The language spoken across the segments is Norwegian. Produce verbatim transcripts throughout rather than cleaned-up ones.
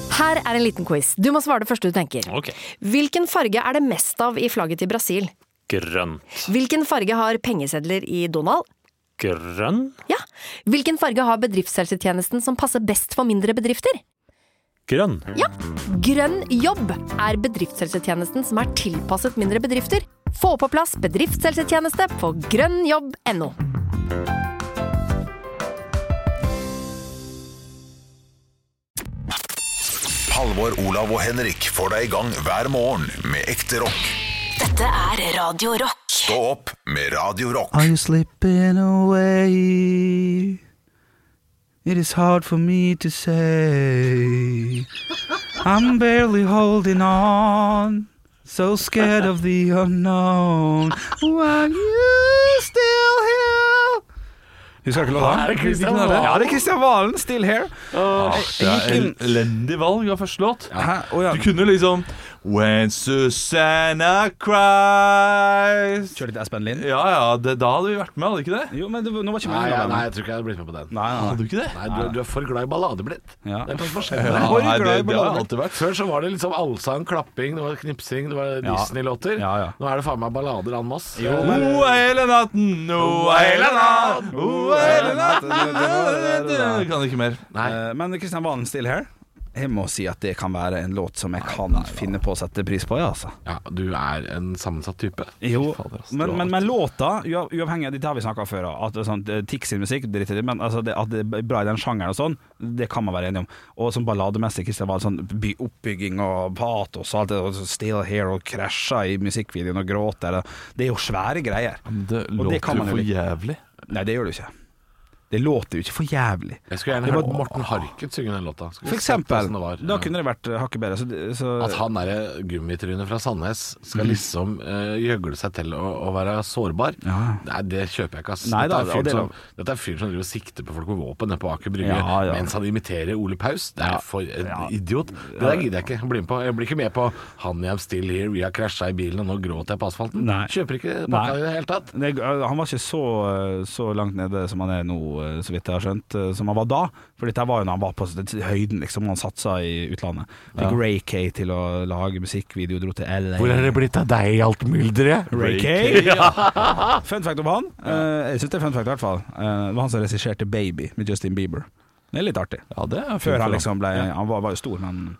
Her er en liten quiz. Du må svare det første du tenker. Ok. Hvilken farge er det mest av i flagget til Brasil? Grønn. Hvilken farge har pengesedler i Donald? Grønn? Ja. Hvilken farge har bedriftshelsetjenesten som passer best for mindre bedrifter? Grønn. Ja. Grønn jobb er bedriftshelsetjenesten som er tilpasset mindre bedrifter. Få på plass bedriftshelsetjeneste på grønnjobb punktum no. Halvor, Olav og Henrik får deg i gang hver morgen med ekte rock. Dette er Radio Rock. Stå opp med Radio Rock. Are you slipping away? It is hard for me to say. I'm barely holding on. So scared of the unknown. Are you still here? Husker du ikke låta? Er det Kristian Valen? Ja, det er Kristian Valen. Still here. Åh, Jeg gikk inn- elendig valg av første låt. Hæ? Å, ja. Du kunne liksom When Susanna cries. Kjør litt Aspen Lind. Ja, ja, det, da hadde vi vært med, hadde vi ikke det? Jo, men det, nå var ikke Nei, meningen ja, å være nei, med. jeg tror ikke jeg hadde blitt med på den. Nei, nei, Hadde nei. du ikke det? Nei, du, du er for glad i ballade blitt. Ja. Det er noe som har skjedd Ja, med deg. Oi, nei, det, glad i det har ballader. alltid vært. Før så var det liksom allsang, klapping, det var knipsing, det var Ja. Disney-låter. Ja, ja. Nå er det faen meg ballader an mass. Jo, men- O hele natten, o hele natten, o hele natten. Kan ikke mer. Nei. Eh, Men Kristian Valen, Still Here. Jeg må si at det kan være en låt som jeg kan finne på å sette pris på, ja, altså. Ja, du er en sammensatt type. Jo, fader, ass, men, det var men, men låta, ua- uavhengig av dette har vi snakket om før, at det er sånn, eh, Tix sin musikk, dritt i det, men altså det, at det er bra i den sjangeren og sånn, det kan man være enig om. Og som ballademessig, Kristian Valen, sånn by, oppbygging og patos og alt det, og så Still Here og krasja i musikkvideoen og gråter, det er jo svære greier. Men det Og det kan låter man jo jo for like. jævlig. Nei, det gjør du ikke. Det låter jo ikke for jævlig. Jeg skulle gjerne Det var- hørt Morten Harket synge den låta. Skulle For vi sett eksempel, hvordan det var. da kunne det vært eh, hakket bedre. Så, det- så, At han derre gummitrynet fra Sandnes skal Mm. liksom uh, gjøgle seg til å, å være sårbar. Ja. Nei, det kjøper jeg ikke, ass. Nei da, dette, er og det fyren er som, dette er fyren som driver og sikter på folk med våpen nede på Aker Brygge Ja, ja. mens han imiterer Ole Paus. Det er Ja. for en Ja. idiot. Det der gidder jeg ikke bli med på. Jeg blir ikke med på Han I'm still here, vi har krasja i bilen, og nå gråter jeg på asfalten. Nei. Kjøper ikke Nei. pakka i det hele tatt. det, han var ikke så, så langt nede som han er nå, eh, så vidt jeg har skjønt, eh, som han var da. For dette var jo når han var på høyden, liksom. Han satsa i utlandet. Fikk Ja. Ray K til å lage musikkvideo, dro til L A. Hvor er det blitt av deg i alt mylderet? Ray K? Ja. Fun fact om han. Eh, jeg synes det er fun fact i hvert fall. Eh, det var han som regisserte Baby med Justin Bieber. Det er litt artig. Ja, det er fint Før han for liksom ble Han var, var jo stor, men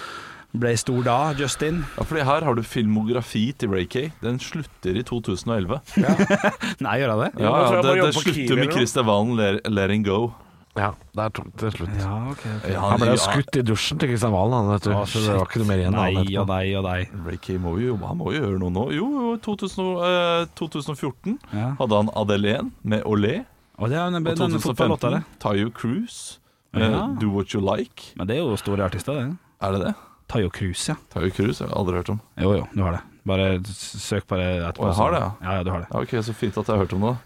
ble stor da, Justin. Ja, fordi her har du filmografi til Ray K. Den slutter i to tusen og elleve. Nei, gjør han det? Ja, nå tror ja, jeg det, bare det jobber på slutter Kiwi med eller noe. Kristian Valen, let, letting go. Ja, der tok det til slutt. Ja, ok, ok. Ja, Han ble jo ja, skutt i dusjen til Kristian Valen, han, vet du. Å, Så det var ikke noe mer igjen. av han Nei etterpå. og nei og nei. Ray K må jo, han må jo gjøre noe nå. Jo, jo, to tusen, og, eh, to tusen og fjorten Ja. hadde han Adelén med Olé. Og det er den, Og den fotballåta, det. to tusen og femten Tayo Cruz med Ja. Do What You Like. Men det er jo store artister, det. Er det det? Tayo Cruz, ja. Tayo Cruz har jeg aldri hørt om. Jo, jo, du har det. Bare s- søk på det etterpå. Å, jeg har det, ja. Ja, ja, du har det. Ja, ok, så fint at jeg har hørt om det.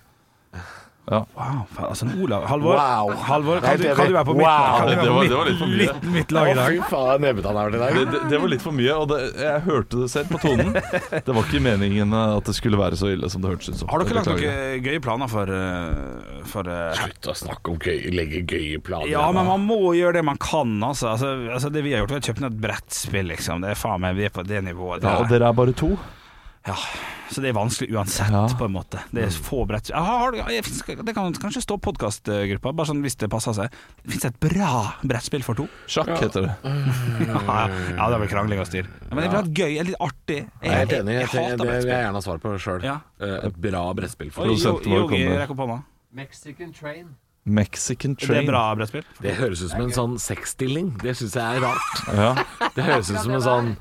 Wow, faen, altså Olav Halvor, Wow. Halvor kan, Helt du, enig. kan du være på mitt, Wow. kan du Det være på var- mitt, det var litt for mye. mitt, mitt lag i Å, dag? fy faen, nebbet han har vært i dag. Det, det, det var litt for mye, og det, jeg hørte det selv på tonen. Det var ikke meningen at det skulle være så ille som det hørtes ut som. Har dere lagt Beklager. noen gøye planer for, uh, for uh, Slutt å snakke om gøy, legge gøye planer. Ja, men man må gjøre det man kan, altså. altså, altså det vi har gjort, vi har kjøpt ned et brettspill, liksom. Det er faen meg, vi er på det nivået. Det Ja, er- og dere er bare to? Ja, så det er vanskelig uansett, Ja. på en måte. Det er få brettspill. Jeg har, jeg, finnes- det kan kanskje stå podcastgruppa, bare sånn hvis det passer seg. Det finnes et bra brettspill for to. Sjakk heter det. Ja, ja, det er vel krangling og styr. Men det er litt gøy, litt artig. Jeg er helt enig. Jeg, jeg hater det vil jeg brettspill. gjerne ha svar på sjøl. Ja. Et bra brettspill. For Oi, Produsenten Jo- vår Yogi, kommer. rekk opp hånda. Mexican Train. Mexican Det er Train. bra brettspill. Det høres ut som en sånn sexstilling. Det syns jeg er rart. Ja. Det høres ut som en sånn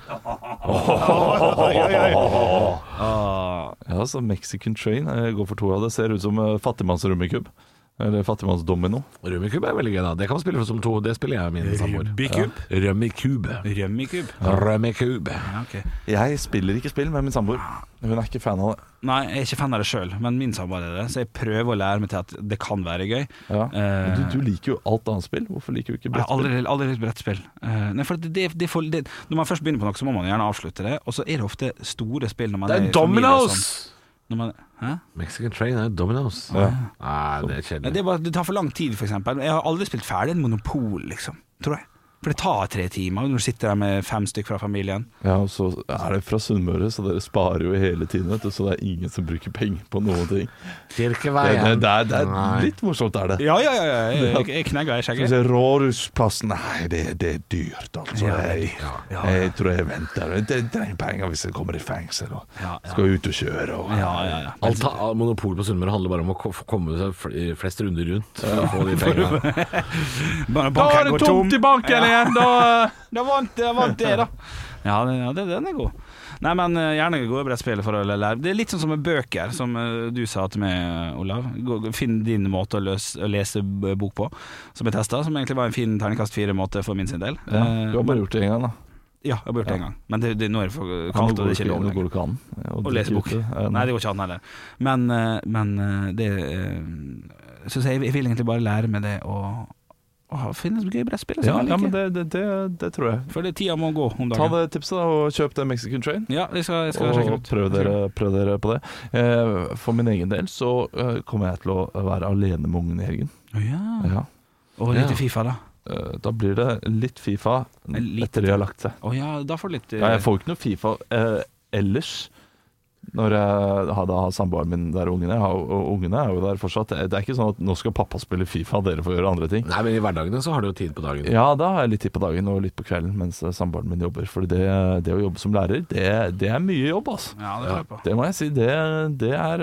Ah, ja, så Mexican Train jeg går for to av det. Ser ut som uh, fattigmannsrummikub. Eller fattigmannsdomino. Rummikub er veldig gøy, da. Det kan man spille som to. Det spiller jeg med min samboer. Rubbikub? Rummikub. Rømmikub. Rummikub. Ja, ok. Jeg spiller ikke spill med min samboer. Hun er ikke fan av det. Nei, jeg er ikke fan av det sjøl, men min samboer er det, så jeg prøver å lære meg til at det kan være gøy. Ja. Eh, Du, du liker jo alt annet spill. Hvorfor liker du ikke Jeg har aldri, brettspill? aldri likt brettspill. Eh, nei, for det, det, det, får- det, når man først begynner på noe, så må man gjerne avslutte det. Og så er det ofte store spill når man Det er er i familie og Dominoes! sånn. Når man, hæ? Mexican Train er Dominoes. Ja. Nei, det er Nei, kjedelig. det, er bare, det tar for lang tid, for eksempel. Jeg har aldri spilt ferdig en Monopol, liksom. Tror jeg. For det tar tre timer når du sitter der med fem stykker fra familien. Ja, og så er det fra Sunnmøre, så dere sparer jo hele tiden, vet du, så det er ingen som bruker penger på noen ting. Det, det, det, er, det er litt morsomt, er det. Ja, ja, ja, ja. Jeg, jeg knegger i skjegget. Rådhusplassen, nei, det, det er dyrt, altså. Ja, Jeg, ja, ja. jeg tror jeg venter. Det trenger penger hvis jeg kommer i fengsel og Ja, ja. skal ut og kjøre. Og, Ja, ja, ja. Alt ha- Monopol på Sunnmøre handler bare om å ko- få komme seg fl- flest runder rundt for å få de pengene. Bare Da banken er det går tomt i banken igjen, da! Da vant jeg, vant jeg da. Ja, det, ja det, den er god. Nei, men uh, gjerne gode brettspill for å lære. Det er litt sånn som med bøker, som uh, du sa til meg, Olav. Gå, finn din måte å, løs, å lese b- bok på, som jeg testet, som egentlig var en fin terningkast fire-måte for min sin del. Ja, Uh, du har bare gjort det en gang, da. Ja, jeg har bare gjort det en gang. Men det, det, nå er det for Nå kaldt, og går det er ikke lov nå går lenger det ikke an å lese bok. Nei, det går ikke an heller. Men, uh, men uh, det uh, Så jeg, jeg vil egentlig bare lære meg det å Å finne gøy brettspill. Ja, ja, men det, det, det, det tror jeg. For det tida må gå om Ta dagen. det tipset da, og kjøp det Mexican Train. Ja, jeg skal, jeg skal sjekke Og det ut. prøv dere, prøv dere på det. Eh, For min egen del så eh, kommer jeg til å være alene med ungen i helgen. Å ja. Ja. Og litt Ja. i FIFA, da. Eh, Da blir det litt FIFA lite- etter de har lagt seg. Å ja, da får du litt uh, Ja, jeg får ikke noe FIFA eh, ellers når jeg har, da har samboeren min der ungene har, og ungene er jo der fortsatt. Det er ikke sånn at nå skal pappa spille FIFA, dere får gjøre andre ting. Nei, men i hverdagene så har du jo tid på dagen. Ja, da har jeg litt tid på dagen og litt på kvelden mens eh, samboeren min jobber. For det, det å jobbe som lærer, det, det er mye jobb, altså. Ja, det tror jeg på. Det må jeg si. Det, det er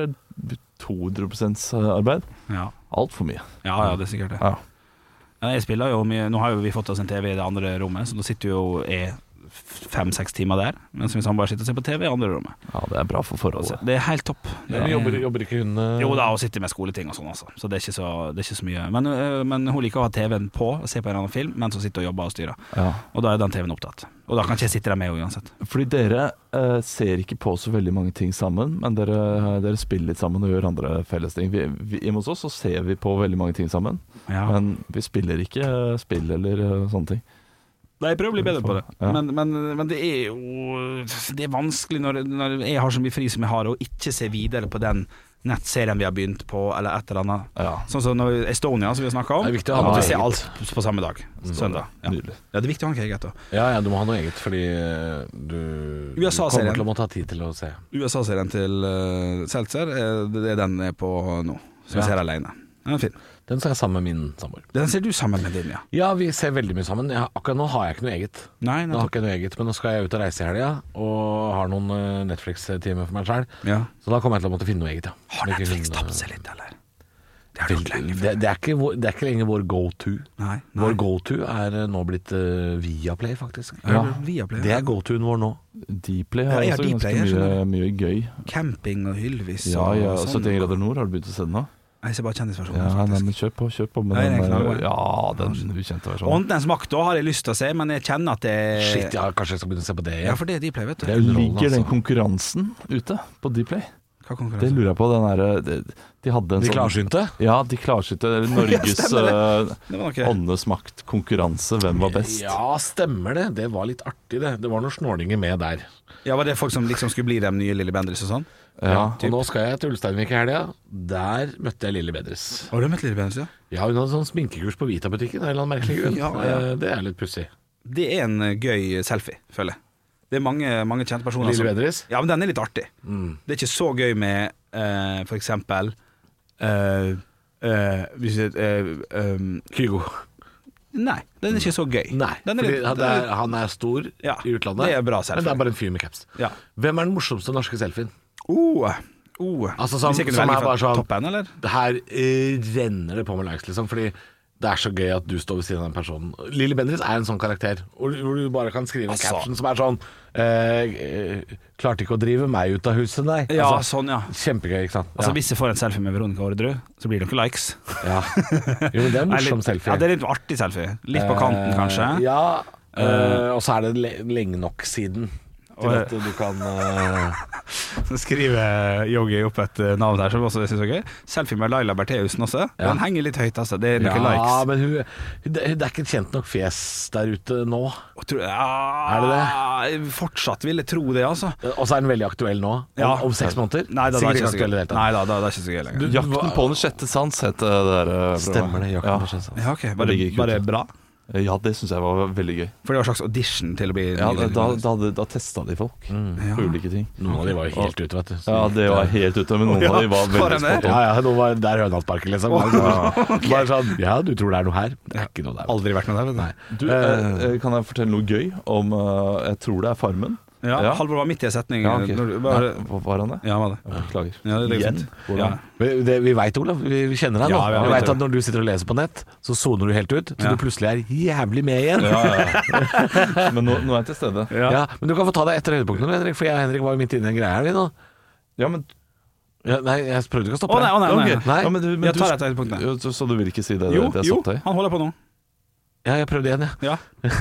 to hundre prosent arbeid. Ja. Altfor mye. ja, ja, det er sikkert det. Ja. Ja, Jeg spiller jo mye. Nå har jo vi fått oss en T V i det andre rommet, så nå sitter jo jeg fem-seks timer der, mens min samboer sitter og ser på T V i andre rommet. Ja, det er bra for forholdet. Det er helt topp. Ja, men jobber, jobber ikke hun eh, Jo da, og sitter med skoleting og sånn, altså. Så det er ikke så, det er ikke så mye. Men, øh, men hun liker å ha T V-en på og se på en annen film mens hun sitter og jobber og styrer. Ja. Og da er den T V-en opptatt. Og da kan ikke jeg sitte der med henne uansett. Fordi dere eh, ser ikke på så veldig mange ting sammen, men dere, dere spiller litt sammen og gjør andre felles ting. Vi, vi, Hjemme hos oss så ser vi på veldig mange ting sammen, Ja. men vi spiller ikke eh, spill eller eh, sånne ting. Nei, jeg prøver å bli bedre på det. Ja. Men, men, men det er jo Det er vanskelig når, når jeg har så mye fri som jeg har, og ikke se videre på den nettserien vi har begynt på, eller et eller annet. Ja. Sånn som når Estonia, som vi har snakket om. Det er viktig å ha at noe vi ser eget. alt på samme dag. Søndag. Ja. Nydelig. Ja, det er viktig å ha noe eget. Da. Ja, ja, du må ha noe eget, fordi eh, du U S A-serien. kommer til å måtte ha tid til å se. U S A-serien til uh, Seltzer, eh, det er den jeg er på nå, som jeg Ja. ser alene. Den er fin. Den ser jeg sammen med min samboer. Den ser du sammen med din, ja. Ja, vi ser veldig mye sammen. Jeg, har- akkurat nå har jeg ikke noe eget. Nei, Nå har jeg ikke noe eget, Men nå skal jeg ut og reise i helga, og har noen eh, Netflix-timer for meg selv. ja. Så da kommer jeg til å måtte finne noe eget, ja. Har Ikke Netflix hun, tapt eh, seg litt, eller? Det har du gjort lenge. det, det, er ikke, vår- det er ikke lenger vår go-to. Nei, nei. Vår go-to er eh, nå blitt uh, Viaplay, faktisk. Ja, Viaplay, Det ja. er go-toen vår nå. Dplay har Ja, jeg har også Dplay, jeg ganske skjønner mye, mye gøy. Camping og Ylvis Ja, og ja, sånn. syttién grader nord, har du begynt å se den nå? Nei, Jeg ser bare kjendisversjonen, Ja, nei, faktisk. men kjøp på, kjøp på med Nei, den. det er eh, knallgod. Ja, den ukjente versjonen. Åndenes makt da har jeg lyst til å se, men jeg kjenner at det Shit, ja, kanskje jeg skal begynne å se på det igjen. Ja, for det er Dplay, vet du. Det er underholdende, Ligger den altså. konkurransen ute på Dplay? Hva Det konkurranse? lurer jeg på. Den der, de, de hadde en De sånn klarsynte? Ja, de klarsynte. eller Norges stemmer uh, Det var noe. åndenes makt-konkurranse. Hvem var best? Ja, stemmer det. Det var litt artig, det. Det var noen snorninger med der. Ja, Var det folk som liksom skulle bli de nye Lille Bendriss og sånn? Ja. Og nå skal jeg til Ulsteinvik i helga. Der møtte jeg Lille Bedres. Har du møtt Lille Bendriss, ja? Ja, hun hadde sånn sminkekurs på Vita-butikken av en eller annen merkelig grunn. Ja, ja. Eh, Det er litt pussig. Det er en eh, gøy selfie, føler jeg. Det er mange, mange kjente personer Lille som Bedres? Ja, men den er litt artig. Mm. Det er ikke så gøy med eh, for eksempel eh, eh, hvis jeg, eh, um, Kygo. Nei, den er ikke så gøy. Nei, den er fordi litt, han, den er er, litt, han er stor Ja, i utlandet. det er bra selfie. Men det er bare en fyr med caps. ja. Hvem er den morsomste norske selfien? oh, oh. Altså, som- Hvis jeg kunne som velge er fra bare sånn- toppen, eller? Det her eh, renner det på med likes, liksom. Fordi det er så gøy at du står ved siden av den personen. Lille Bendriss er en sånn karakter hvor, hvor du bare kan skrive en Altså. caption som er sånn eh, eh, Klarte ikke å drive meg ut av huset, nei. Ja, Altså, sånn, ja. Kjempegøy, ikke sant. Altså ja. Hvis jeg får en selfie med Veronica Orderud, så blir det noen likes. Ja. Jo, men det er en Nei, morsom litt, selfie. Ja, det er litt artig selfie. Litt på kanten, Eh, kanskje. Ja, eh, og så er det le lenge nok siden til Og- at du kan eh, Så skriver Yogi opp et eh, navn her som også jeg synes er gøy. Selfie med Laila Bertheussen også. Ja. Den henger litt høyt, altså. Det er noen Ja, likes. men hun, hun, det det er ikke et kjent nok fjes der ute nå. Og tror, ja, Er det Fortsatt vil jeg tro det, altså. Og så er den veldig aktuell nå. Om, Ja. om seks måneder. Nei, da, da, er Sikkert ikke ikke så aktuell i gøy. det hele tatt. Nei da, da, det er ikke så gøy lenger. Du- Jakten på den sjette sans heter det der. eh, Stemmer det. Jakten Ja. på sjette sans. Ja, ok. Var Det det ligger ikke bare ute. bra? Ja, det synes jeg var veldig gøy. For det var en slags audition til å bli Ja, da, da, da, da testet de folk Ja. på ulike ting. Noen av de var jo helt ute, vet du. Så- Ja, det var helt ute, men noen Ja, av de var for veldig en er. spot on. Ja, ja, noen var der Hønaldsparken, liksom. Bare, bare sånn, ja, du tror det er noe her? Det er ikke noe der. Aldri vært noe der, vet du. Du, eh, kan jeg fortelle noe gøy om eh, jeg tror det er Farmen? Ja, Ja. Halvor var midt i en setning. Ja, ok. Når du bare, Nei, var han det? ja, var det. Jeg Beklager. Ja, det er Igjen? fint. Hvordan? Ja. Vi, det, vi vet, Olav, vi, vi kjenner deg nå. Ja, ja, vi vi vet vet at når du sitter og leser på nett, så soner du helt ut, til Ja. du plutselig er jævlig med igjen. Ja, ja. Men nå, nå er jeg til stede. Ja. Men du kan få ta deg etter høydepunktene, Henrik, for jeg og Henrik var jo midt inne i en greie her, vi nå. Ja, men Ja, nei, jeg prøvde ikke å stoppe Å nei, å nei, Ok. nei. Nei. Ja, men du, men Jeg du, tar et høydepunkt, nei. Ja, så, så du vil ikke si det? Jo, det jeg jo, satt deg i? han holder på nå. Ja, jeg prøvde igjen, jeg. Ja.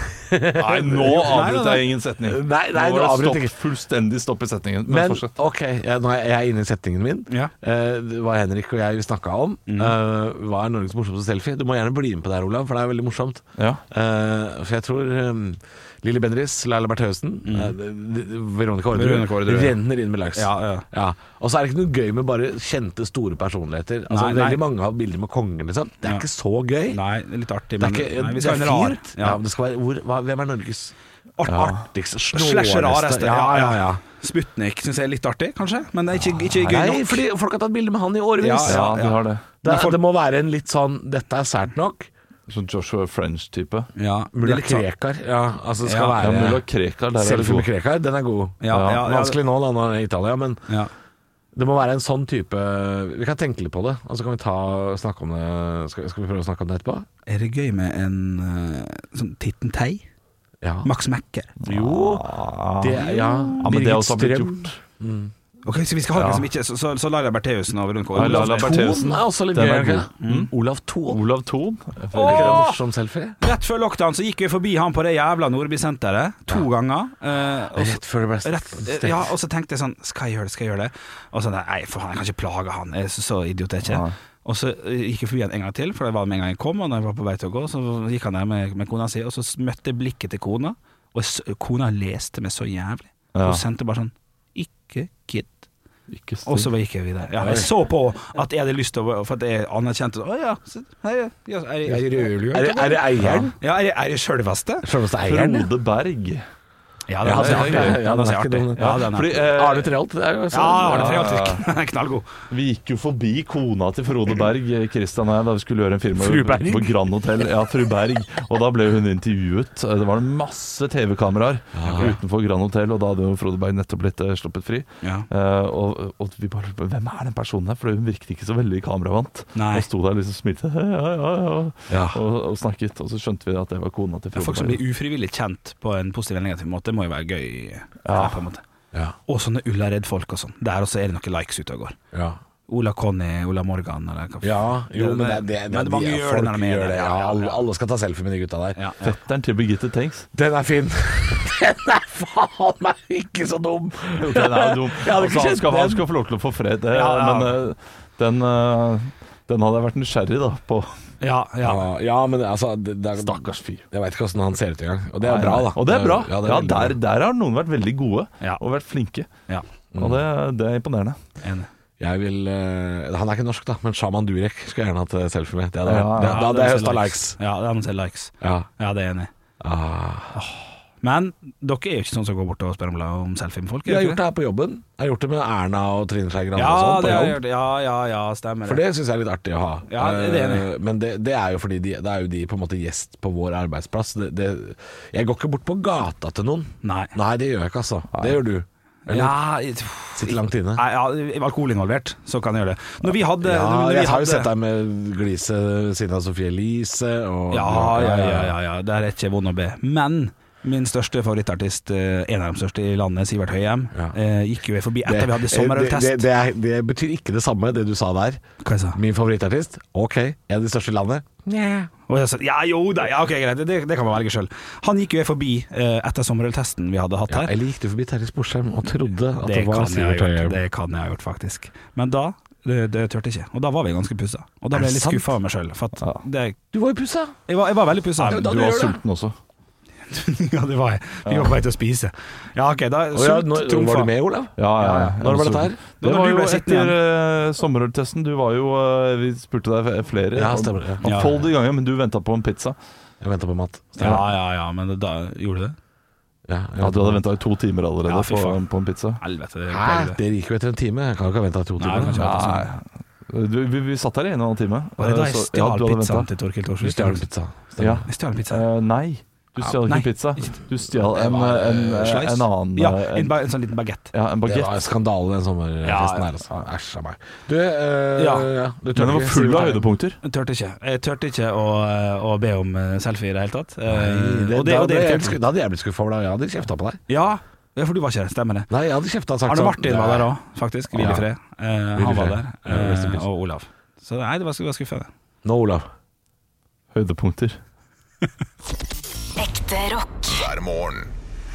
Nei, nå nei, avbryter nei. jeg ingen setning. Nei, nei, nå du var det avbryter stopp, ikke. fullstendig stopp i setningen. Men, Men fortsett. ok, jeg, nå er jeg inne i setningen min. Ja. Eh, hva Henrik og jeg snakka om. eh, hva er Norges morsomste selfie? Du må gjerne bli med på det her, Olav, for det er veldig morsomt. Ja. Eh, for jeg tror um, Lilly Bendriss, Laila Bertheussen, eh, de- de- Veronica Orderud Veronica Orderud, ja. renner inn med likes. Ja, ja. Ja. Og så er det ikke noe gøy med bare kjente, store personligheter. Altså, Nei, nei. Veldig mange har bilder med kongen, liksom. Det er Ja. ikke så gøy. Nei, det er litt artig, Det er men ikke, nei, vi det skal er ha en rar. fint. Ja. men det skal være, hvor, hva, hvem er Norges art, Ja. artigste, Slash snåleste? rareste. Ja, ja, ja. Sputnik syns jeg er litt artig, kanskje, men det er ikke, ikke gøy Nei, nok. fordi folk har tatt bilde med han i årevis. Ja, Ja, ja. du har det. Det, Men folk- det må være en litt sånn 'dette er sært nok'. Sånn Joshua French-type. Ja, det er Mulla litt sånn- Krekar. Ja, altså det skal Ja, Ja, være Mulla Krekar, der er det Selfie med god. Krekar, den er god. Ja, ja, ja, Vanskelig nå, da, nå er det Italia, men ja. det må være en sånn type. Vi kan tenke litt på det, og så kan vi ta, snakke om det. Skal, skal vi prøve å snakke om det etterpå? Er det gøy med en uh, sånn Titten Tei? Ja. Max Mekker? Jo, det, ja. Ja, men det Birgit er også blitt Strøm. gjort. Ok, så vi skal ha Ja. liksom ikke Så, så, så Laila Bertheussen og Veronica Ja, Laila Orderud. Bertheussen. Thon er også litt Den gøy. er er det god. ikke det? Olav Thon. Olav Thon. Er ikke det en morsom selfie? Rett før lockdown så gikk vi forbi han på det jævla Nordby-senteret to ganger. eh, og så- Rett før det ble Rett, stengt. ja, og så tenkte jeg sånn Skal jeg gjøre det, skal jeg gjøre det? Og så nei, for faen, jeg kan ikke plage han. Jeg er så, så idiot er jeg ikke. Nei. Og så eh, gikk jeg forbi han en gang til, for det var med en gang jeg kom. Og når jeg var på vei til å gå, så gikk han der med, med kona si, og så møtte jeg blikket til kona. Og jeg, s- kona leste meg så jævlig. Ja. Hun sendte bare sånn Ikke gidd. Ikke Og så stygg. gikk jeg videre. Ja, jeg så på at jeg hadde lyst til å For at jeg anerkjente Å ja, så, hei, ja, er, jeg- er, jeg rødlig? Er det, er det eieren? Ja, er jeg- er jeg sjølveste? Selveste eieren? Frode Berg. Ja, Ja, den det er er artig. gøy. Ja, Ja, den den er er ikke artig. dum. Ja, den er Fordi, artig. eh, Arne Treholt. Det er jo sånn. Ja, Arne ja, Treholt. Knallgod. Vi gikk jo forbi kona til Frode Berg, Christian og jeg, da vi skulle gjøre en film Fru Berg? på Grand Hotel. Ja, Fru Berg. Og da ble hun intervjuet. Det var masse T V-kameraer utenfor Grand Hotel, og da hadde jo Frode Berg nettopp blitt eh, sluppet fri. Ja. Eh, og, og vi bare lurte på hvem er den personen her, for hun virket ikke så veldig kameravant. Nei. Og sto der liksom smilte ja, ja, ja, Ja. og, og snakket, og så skjønte vi at det var kona til Ja, folk Frode som blir Berg. ufrivillig kjent på en positiv eller negativ måte, må jo være gøy. Ja. På en måte. Ja. Og sånne Ullared-folk og sånn. Der også er det noen likes ute og går. Ja. Ola Conny, Ola Morgan eller hva Ja, jo, men det, det, det, Men mange de- gjør det når folk de er gjør det. det. Ja, Ja, ja, alle, ja. alle skal ta selfie med de gutta der. Ja, ja. Fetteren til Birgitte Tengs. Den er fin. Den er faen meg ikke så dum. Jo, den er dum. Jeg hadde ikke Altså, han, kjent skal, han den. skal få lov til å få fred, det, Ja, ja. men eh, den, eh, den hadde jeg vært nysgjerrig da på. Ja, ja. Ja, ja, men det- altså det, det er, Stakkars fyr. Jeg veit ikke åssen han ser ut engang. Og det er Nei, bra, nei. da. Og det er bra. Ja, Ja, det er veldig der, bra. der har noen vært veldig gode Ja. og vært flinke. ja. Og det, det er imponerende. Enig. Jeg vil eh, Han er ikke norsk, da, men Shaman Durek skulle jeg gjerne hatt eh, selfie med. Det hadde, Ja, vært- ja. det, da hadde jeg høsta likes. Ja, da må jeg se likes. Ja. Ja, det er jeg enig i. Ah. Men dere er jo ikke sånn som går bort og spør om, om selfie med folk. Jeg har er gjort dere det her på jobben. Jeg har gjort det med Erna og Trine Skei Grande Ja, og sånn på det har jeg jobb. gjort. Ja, ja, ja, stemmer For det syns jeg er litt artig å ha. Ja, det er det enig. Eh, Men det, det er jo fordi de, det er jo de på en måte gjest på vår arbeidsplass. Det, det, jeg går ikke bort på gata til noen. Nei. Nei, det gjør jeg ikke, altså. Det gjør du. Eller Ja, jeg- sitter langt inne. Nei, ja, alkohol involvert, så kan jeg gjøre det. Når vi hadde Ja, når vi jeg har jo hadde- sett deg med glise ved siden av Sophie Elise og Ja, ja, ja, ja, ja. Der er ikke vond å be. Men min største favorittartist, eh, en av de største i landet, Sivert Høyem, Ja. eh, gikk jo jeg forbi etter Det- vi hadde det, sommerøltest. det, det, er, det betyr ikke det samme, det du sa der. Hva jeg sa Min favorittartist? Ok. En av de største i landet? Og jeg sa ja, jo da, ja, ok, greit, det, det kan man velge sjøl. Han gikk jo jeg forbi eh, etter sommerøltesten vi hadde hatt Ja, her. eller gikk du forbi Terje Sporsheim og trodde at det, Det var kan, jeg ha Sivert gjort, Høyem? det kan jeg ha gjort, faktisk. Men da det, det turte jeg ikke. Og da var vi ganske pussa. Og da Er ble det jeg litt sant? skuffa over meg sjøl. For at Ja. det, Du var jo pussa! jeg, var, jeg var veldig pussa. Ja, da Du du var gjør det. sulten også. Ja, det var jeg. Vi var på vei til å spise. Ja, ok, da Og ja, sult, når, trumfa. var du med, Olav? Ja, ja, ja. Når var dette her? Det Når var du jo ble sittende etter uh, sommerøltesten. Du var jo uh, Vi spurte deg flere. Ja, stemmer det, ja. Og Ja. Mangfoldige ganger, men du venta på en pizza. Jeg ventet på mat. Ja, ja, ja, men da gjorde du det? Ja, jeg Ja, ventet du på hadde mat. venta i to timer allerede Ja, fy på, faen. på en pizza. Helvete. det- Hæ? Det gikk jo etter en time. Jeg kan jo ikke ha ventet to Nei, timer. kanskje. Nei, du, vi, vi satt her i en og en halv time. Var det da jeg Så- stjal ja, du hadde pizzaen ventet. til Torkild Du Thorsvik? stjal pizza. Ja. Jeg stjal pizza. Eh, nei, du stjal nei. ikke pizza. Du stjal en, var, en, en, Slice? en annen Ja, eh, en, ba- en sånn liten bagett. ja, en Det bagett. var skandale, den sommerfesten Ja, ja. her. Altså. Æsj av meg. Du, eh, Ja. ja. du Men den var full av høydepunkter. Jeg tørte ikke Jeg tørte ikke å, å be om eh, selfie i det hele tatt. Eh, Nei, og det, da, og det, ble jeg irriterte meg. skuff- da hadde jeg blitt skuffa over deg. Jeg hadde kjefta på deg. Ja, ja, for du var ikke der, stemmer det. Nei, jeg hadde kjefta og sagt Arne sånn, Martin var der òg, faktisk. Hvil i Ja. fred. Eh, Hvil i han var fred. der. Ja, rest in Eh, peace. og Olav. Så nei, det var, det var skuffende. Nå, Olav. Høydepunkter. Ekte rock. hver morgen.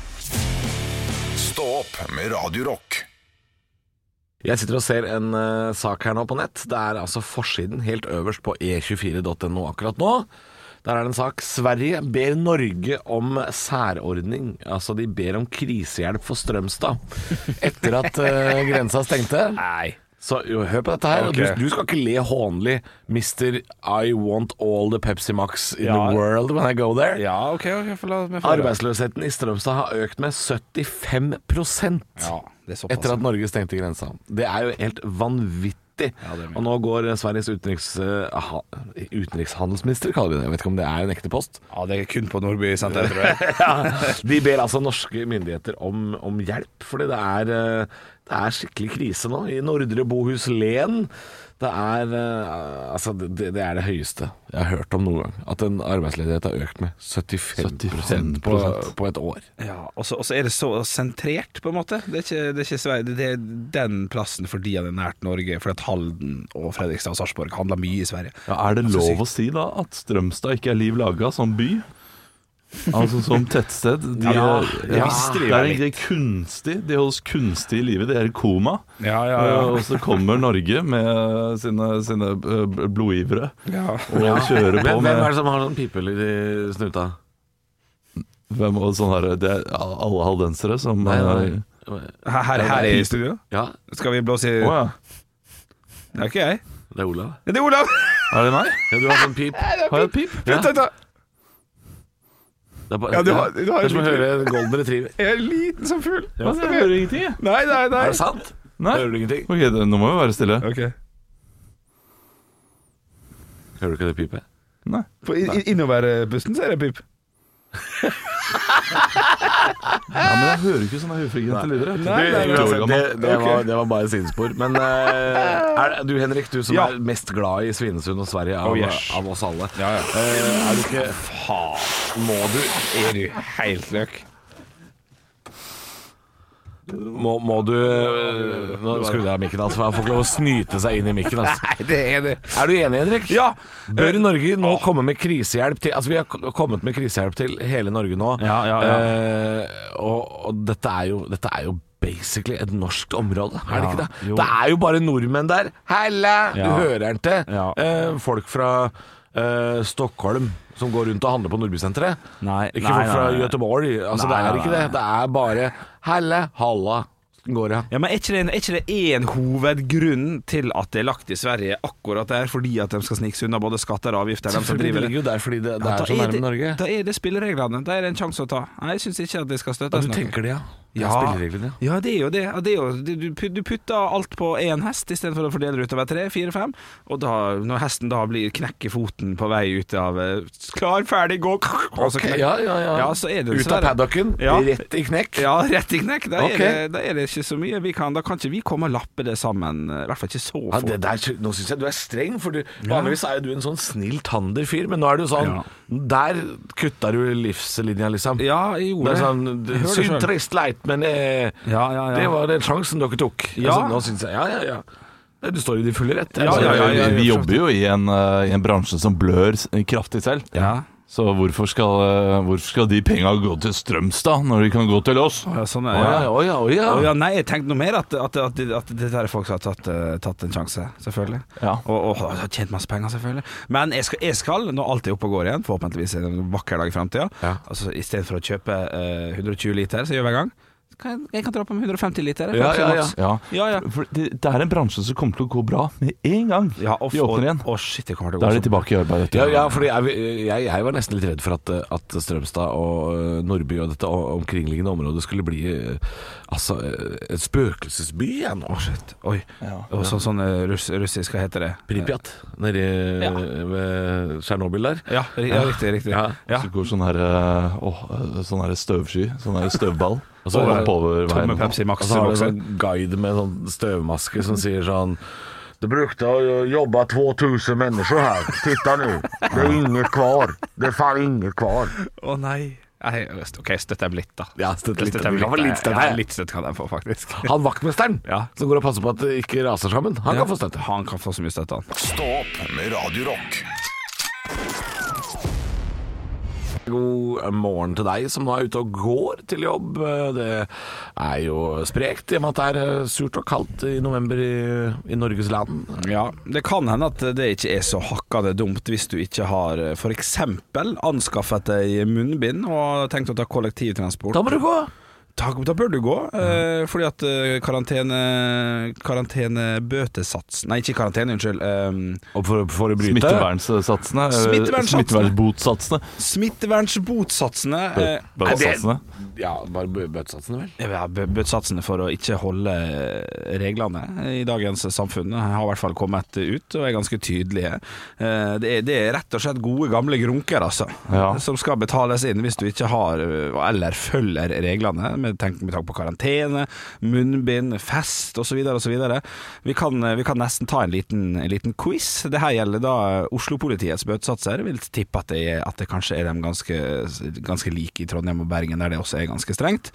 Stå opp med Radio Rock. Jeg sitter og ser en uh, sak her nå på nett. Det er altså forsiden helt øverst på e tjuefire punktum no akkurat nå. Der er det en sak. Sverige ber Norge om særordning. Altså de ber om krisehjelp for Strømstad. Etter at uh, grensa stengte. Nei. Så jo, hør på dette her. Ok. Du, du skal ikke le hånlig, mister I want all the Pepsi Max in Ja. the world when I go there. Ja, OK, ok, for la meg få høre. Arbeidsløsheten i Strømstad har økt med syttifem prosent. Ja, det er såpass. Etter at Norge stengte grensa. Det er jo helt vanvittig. Ja, det er mye. Og nå går Sveriges utenriks, eh, ha, utenrikshandelsminister, kaller vi det. Jeg vet ikke om det er en ekte post. Ja, det er kun på Nordby senteret, tror jeg. Ja, de ber altså norske myndigheter om, om hjelp, fordi det er, eh, det er skikkelig krise nå. I Nordre Bohus Len. Det er, eh, altså, det, det er det høyeste jeg har hørt om noen gang. At en arbeidsledighet har økt med syttifem prosent på, på et år. Ja, og så og så er det så sentrert, på en måte. Det er ikke, det er ikke Sverige. Det er den plassen fordi den er nært Norge. For at Halden og Fredrikstad og Sarpsborg handler mye i Sverige. Ja, er det Altså, lov å si da at Strømstad ikke er liv laga som by? Altså som tettsted. De, Ja, er- det visste de det er vel egentlig kunstig. De holdes kunstig i livet. De er i koma. Ja, ja, Eh, Og så kommer Norge med sine, sine eh, blodgivere Ja. og kjører på Hvem, hvem er med det som har sånn pipehuller i snuta? hvem, og sånn her, det er alle haldensere som Nei, nei. eh, Her, her, her i studio? Ja, Skal vi blåse i Å ja. Det er ikke jeg. det er Olav. Det er Olav! Er det meg? Ja, du har sånn pip. Har jeg et pip? Ja. Vent, vent, vent. Det er, bare, Ja, du har- du har det er som å en høre en golden retriever. Jeg er liten som fugl. Ja, jeg hører ingenting, jeg. Nei, nei, nei. Er det sant? Nei. Hører du ingenting? Ok, det, nå må vi være stille. Ok. Hører du ikke det pipet? Nei. På in- in- innover bussen så er det pip. Ja, men jeg hører ikke sånne høyfrekvente lyder. jeg. Nei, nei, Du, nei, uansett, det, det, Ok. var, det var bare sidespor. Men eh, er, du Henrik, du som Ja. er mest glad i Svinesund og Sverige av, Oh, yes. av oss alle. Ja, ja. Eh, er du ikke Faen. Må du Er du helt løk? Må, må du eh, Nå skrudde jeg av mikken, altså, for han får ikke lov å snyte seg inn i mikken. Altså. Nei, det er det. Er du enig, Henrik? Ja. Bør Norge nå komme med krisehjelp til Altså, vi har k- kommet med krisehjelp til hele Norge nå. Ja, ja, ja. Eh, og og dette, er jo, dette er jo basically et norsk område, er det Ja, ikke det? jo. Det er jo bare nordmenn der. Hella! Du Ja. hører den til. Ja. Eh, folk fra eh, Stockholm som går rundt og handler på Nordbysenteret. Nei, Ikke nei, folk fra nei, nei. Göteborg. Altså, Nei, det er nei, ikke nei. det. Det er bare helle, halla. Går det? Ja, men Er ikke det, er ikke det en hovedgrunn til at det er lagt i Sverige akkurat der, fordi at de skal snike seg unna både skatter og avgifter? De som Selvfølgelig, driver det det. ligger jo der fordi det, det Ja, er da så nærme det, Norge. Da er det spillereglene. Da er det en sjanse å ta. Nei, Jeg syns ikke at det skal Ja, støttes. du noe. tenker det, ja. Det er Ja. spillereglene. Ja, det er jo det. Ja, det er jo, det- du, put- du putter alt på én hest istedenfor å fordele det utover tre, fire, fem. Og da, når hesten da blir knekker foten på vei ut av eh, Klar, ferdig, gå! Og så Ok, knekk- ja, ja, ja. Ja, så er det Ut av dessverre- paddocken, Ja. rett i knekk. Ja, rett i knekk. Da, Ok. er det, da er det ikke så mye vi kan. Da kan ikke vi komme og lappe det sammen. I hvert fall ikke så Ja, få. det der, nå syns jeg du er streng, for du, vanligvis er jo du en sånn snill tander-fyr, men nå er du sånn Der kutta du livslinja, liksom. Ja, jeg gjorde Det er det. sånn Jeg hører det Synd, selv. trist, leit, men eh, Ja, ja, ja. det var den sjansen dere tok. Ja. Altså, nå syns jeg Ja, ja, ja. Nei, Du står i din fulle rett. Ja, Altså, ja, ja, ja, vi, vi ja, jobber jo i en, eh, i en bransje som blør s- kraftig selv. Ja. Så hvorfor skal, eh, hvorfor skal de penga gå til Strømstad når de kan gå til oss? Ja, sånn er Å ja, ja. å ja, å ja. Å ja, nei, jeg tenkte noe mer at, at, at, at dette er folk som har tatt, eh, tatt en sjanse, selvfølgelig. Ja. Og, og har tjent masse penger, selvfølgelig. Men jeg skal, jeg skal når alt er oppe og går igjen, forhåpentligvis en vakker dag i fremtiden, Ja. altså, i stedet for å kjøpe eh, hundre og tjue liter, som jeg gjør hver gang, kan jeg, jeg kan dra på med hundre og femti liter. Ja, ja, ja. Ja, Ja, ja. For det, det er en bransje som kommer til å gå bra med en gang Ja, og, de åpner igjen. Å, shit, det kommer til å Da gå er de tilbake i arbeid etter. Ja, ja, fordi jeg, jeg, jeg var nesten litt redd for at, at Strømstad og uh, Nordby og dette og omkringliggende området skulle bli uh, altså, uh, et spøkelsesby igjen. Å, shit. Oi. Ja. Og så, sånn uh, russ, russisk, hva heter det? Pripyat, nede Ja. ved Tsjernobyl der. Ja, ri- ja, riktig, riktig. Ja. Ja. Så går sånn her uh, åh, sånn her støvsky, sånn her støvball Og så er det oppover veien. Tomme Pepsi Og så har du en Max-bokser. sånn guide med sånn støvmaske som sier sånn Det brukte å jobbe tvåtusen mennesker her. Titta nu. Det er inget kvar. Det er faen inget kvar. Å nei. Nei, ok, støtte er blitt da. Ja, støtte litt. Støtte er Vi kan få litt støtte. Ja, litt støtte kan jeg få, faktisk. Han vaktmesteren Ja. som går og passer på at det ikke raser sammen, han kan få støtte. Han kan få så mye støtte, han. Stå opp med Radio Rock. God morgen til deg som nå er ute og går til jobb. Det er jo sprekt i og med at det er surt og kaldt i november i, i Norges land. Ja, det kan hende at det ikke er så hakkende dumt hvis du ikke har for eksempel anskaffet deg munnbind og tenkt å ta kollektivtransport. Da må du gå. Da, da bør du gå, eh, fordi at eh, karantene karantenebøtesats Nei, ikke karantene, unnskyld. Eh, Og for, for å bryte Smittevernsatsene. eh, Smittevernsatsene. Smittevernbotsatsene. smittevernbotsatsene Bø- eh, Bøtesatsene. Ja, bare bø- bøtesatsene vel? Ja, bø- bøtesatsene for å ikke holde reglene i dagens samfunn har i hvert fall kommet ut og er ganske tydelige. Eh, Det er, det er rett og slett gode gamle grunker, altså, Ja. som skal betales inn hvis du ikke har eller følger reglene, med tanke med tanke på karantene, munnbind, fest osv. osv. Vi, kan- vi kan nesten ta en liten, en liten quiz. Det her gjelder da Oslo-politiets bøtesatser. Jeg vil tippe at det, er, at det kanskje er dem ganske, ganske like i Trondheim og Bergen, der det også er ganske strengt.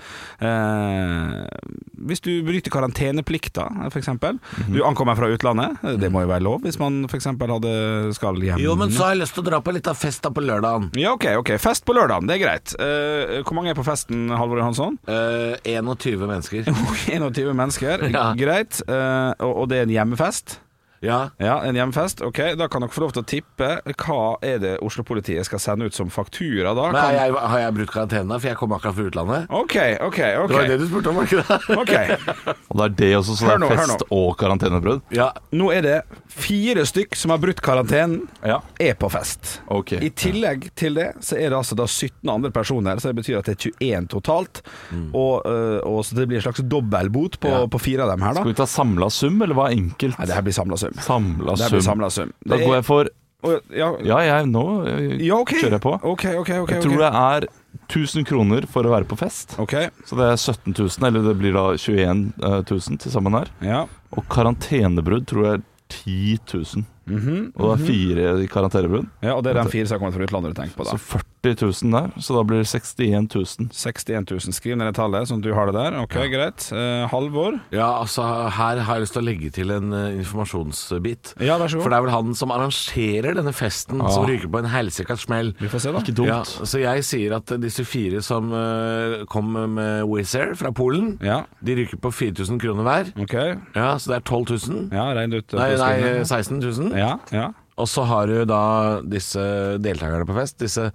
Eh, hvis du bryter karanteneplikta, for eksempel. Du ankommer fra utlandet. Det må jo være lov hvis man for eksempel hadde, skal hjem. Jo, men så har jeg lyst til å dra på litt av fest da på lørdagen. Ja, ok, ok. Fest på lørdagen, det er greit. Eh, hvor mange er på festen, Halvor Johansson? Uh, enogtyve mennesker. enogtyve mennesker, Ja. greit. Eh, og, og det er en hjemmefest? Ja. Ja, en hjemmefest. Ok, da kan dere få lov til å tippe. Hva er det Oslo-politiet skal sende ut som faktura da? Men Kan... har jeg, har jeg brutt karantenen da, for jeg kom akkurat fra utlandet? Ok, ok, ok. Det var det du spurte om, var ikke det? Ok, Og det er det også, så Hør det nå, er hør fest og karantenebrudd. Ja. nå er det fire stykk som har brutt karantenen, Ja. er på fest. Ok. I tillegg til det så er det altså da sytten andre personer, så det betyr at det er tjueen totalt. Og, øh, og så det blir en slags dobbeltbot på, Ja. på fire av dem her da. Skal vi ta samla sum, eller hva er enkelt? Nei, det her blir samlet sum. Samla Det her sum. blir samlet sum. Da Det går er- jeg for Å, ja, Ja, jeg nå eh, ja, ok. kjører jeg på. Ok, ok, ok. Jeg tror det er tusen kroner for å være på fest. Ok, Så det er sytten tusen, eller det blir da tjueen tusen til sammen her. ja. Og karantenebrudd tror jeg er ti tusen. Mhm, Og det er fire i karantenebrudd. ja, og det er de fire som har kommet fra utlandet du tenker på da. Så førti tusen der. Så da blir det sekstien tusen. sekstien tusen, skriv ned det tallet, sånn at du har det der. Ok, greit. Eh, Halvor? Ja, altså her har jeg lyst til å legge til en uh, informasjonsbit. Ja, vær så god. For det er vel han som arrangerer denne festen Ja. som ryker på en helsikas smell. Vi får se da. Ikke dumt. Ja, så jeg sier at disse fire som uh, kom med Wizz Air fra Polen, Ja, de ryker på fire tusen kroner hver. ok. Ja, så det er tolv tusen. Ja, regn ut. eh, Nei, på nei, skrivene. seksten tusen. Ja, ja. Og så har du da disse deltakerne på fest. Disse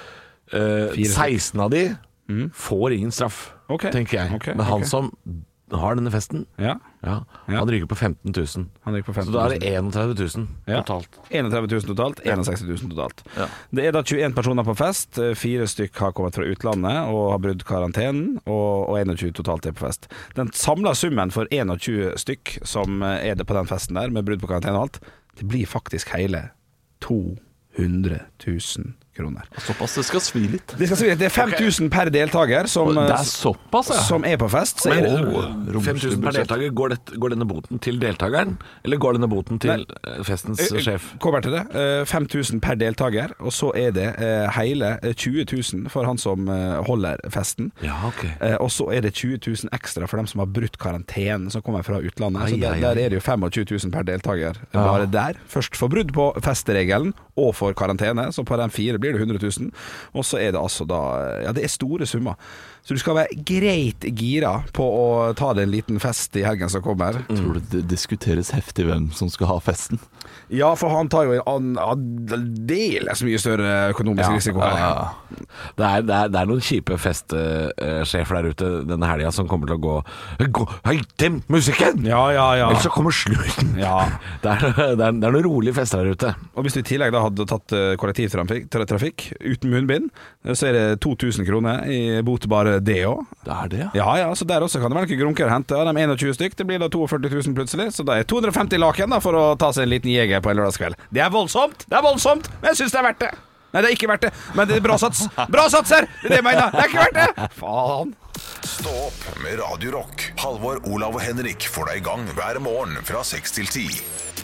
uh, Fire. seksten av de får ingen straff, Ok, tenker jeg. ok, Men han ok. som har denne festen, Ja, ja, Ja. han ryker på femten tusen. han gikk på Så femten da er tusen. det enogtretti tusen Ja. totalt. enogtretti tusen totalt, sekstiseks tusen totalt. Ja. Det er da tjueen personer på fest, fire stykk har kommet fra utlandet og har brudd karantenen, og, og enogtjue totalt er på fest. Den samla summen for enogtjue stykk som er det på den festen der, med brudd på karantene og alt, det blir faktisk hele to hundre tusen kroner. Såpass, det skal svi litt. Det skal si at det er fem tusen per deltaker som, Og det er såpass, ja. som er på fest. Så er Men det, Åh, fem tusen per budsjett. deltaker, går, det, går denne boten til deltakeren, eller går denne boten til eh, festens Eh, sjef? Kommer til det. Eh, fem tusen per deltaker, og så er det eh, hele tjue tusen for han som eh, holder festen. Ja, ok. Eh, og så er det tjue tusen ekstra for dem som har brutt karantenen, som kommer fra utlandet. Ai, så der, ai, ai. der er det jo tjue fem tusen per deltaker bare der. Først for brudd på festregelen og for karantene, så på de fire blir blir det hundre tusen. Og så er det altså da Ja, det er store summer. Så du skal være greit gira på å ta deg en liten fest i helgen som kommer. Mm. Tror du det diskuteres heftig hvem som skal ha festen? Ja, for han tar jo en aldeles mye større økonomisk Ja, risiko her. ja. Det, er, det, er, det er noen kjipe festsjefer der ute denne helga som kommer til å gå, gå Hei, demp musikken! Ja, ja, ja. Ellers så kommer slutten. Ja. Det, er, det, er, det er noen rolige fester der ute. Og hvis du i tillegg da hadde tatt eh, kollektivtrafikk tra- trafikk uten munnbind, så er det to tusen kroner i bot bare det også. Det er det, ja. Ja, ja, så der også kan det være noen grunker å hente. Og de enogtjue stykk, det blir da førtito tusen plutselig. Så det er to hundre og femti laken da for å ta seg en liten jeger på en lørdagskveld. Det er voldsomt, det er voldsomt, men jeg synes det er verdt det. Nei, det er ikke verdt det, men det er bra sats. Bra sats her, det er det jeg mener. Det er ikke verdt det. Faen. Stå opp med Radio Rock. Halvor, Olav og Henrik får deg i gang hver morgen fra seks til ti.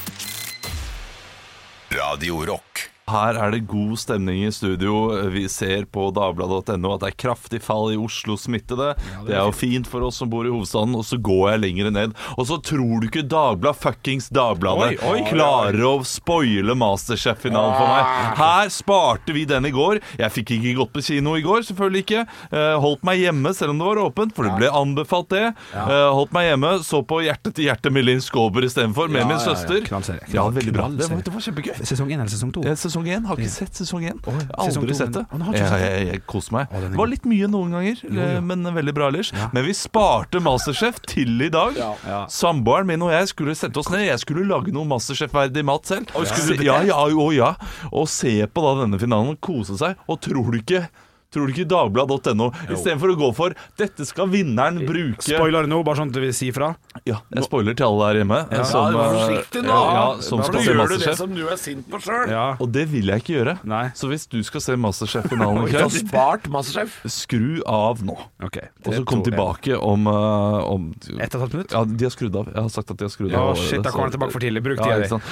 Radio Rock. Her er det god stemning i studio. Vi ser på dagbladet punktum no at det er kraftig fall i Oslo smittede. Det er jo fint for oss som bor i hovedstaden. Og så går jeg lenger ned. Og så tror du ikke Dagblad, fuckings Dagbladet, Oi, oi, klarer å spoile Masterchef-finalen for meg. Her sparte vi den i går. Jeg fikk ikke gått på kino i går, selvfølgelig ikke. Eh, holdt meg hjemme selv om det var åpent, for det ble anbefalt det. Eh, holdt meg hjemme, så på Hjerte til hjerte med Linn Skåber i stedet for, med Ja, min ja, ja. søster. Knallserie. Ja, veldig bra. Det var, Knallserie. det var kjempegøy. Sesong én eller sesong to? Eh, Sesong én, har ikke sett sesong én. Oi, Jeg har sesong aldri to, sett det. men- Å, du har ikke Jeg, sett det? jeg, jeg koser meg. Å, den er Det var god. litt mye noen ganger, Jo, jo. eh, men veldig bra ellers. Ja. Men vi sparte Masterchef til i dag. Ja. Samboeren min og jeg skulle sette oss ned. Jeg skulle lage noe Masterchef-verdig mat selv. Oi, skulle du det? Ja, ja, jo, ja. Og se på da denne finalen og kose seg. Og tror du ikke Tror du ikke Dagblad punktum no istedenfor å gå for 'dette skal vinneren bruke'? Spoiler nå, bare sånn at vi sier fra. Ja, jeg spoiler til alle der hjemme. Ja. som, Ja, vær eh, forsiktig nå. Ja, som For skal da se gjør du det Masterchef. som du er sint på selv. Ja. Og det vil jeg ikke gjøre. Nei. Så hvis du skal se Masterchef-finalen i Du har kveld, spart Masterchef. skru av nå. Ok. Og så kom tilbake om, uh, om Ett og et halvt minutt? Ja, de har skrudd av. Jeg har sagt at de har skrudd Ja, av. shit, da kommer han tilbake for tidlig. Bruk Ja, tida ikke di. sant?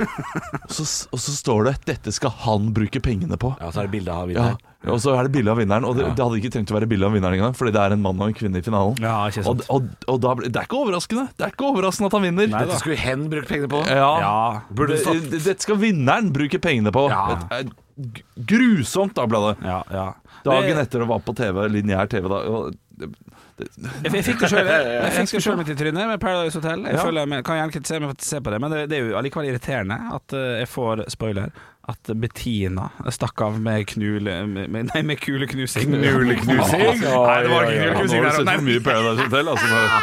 Og så, og så står det 'dette skal han bruke pengene på'. Ja, så er det bildet av Ja, vinneren. og så er det bilde av vinneren. Og det, det hadde ikke trengt å være bilde av vinneren engang, fordi det er en mann og en kvinne i finalen. Ja, ikke Og, sant. og, og da, blir- det er ikke overraskende Det er ikke overraskende at han vinner. Nei da. Dette skulle hen brukt pengene på. Ja, Ja, burde det stått. det, det- Dette skal vinneren bruke pengene på. Ja. Det er g- grusomt, Dagbladet. Ja, ja. Dagen Det- etter å være på T V, lineær T V da og det, det, Jeg, jeg fikk det sjøl Jeg fikk det selv mitt i trynet med Paradise Hotel. Jeg Ja. føler jeg kan gjerne kritisere meg for å se på det, men det, det er jo allikevel irriterende at eh, jeg får spoiler. At Bettina stakk av med knule med, med, Nei, med kuleknusing. Knuleknusing? Nei, det var ikke Nå kuleknusing har du der. sett Nei. for mye Paradise Hotel. Altså, nå-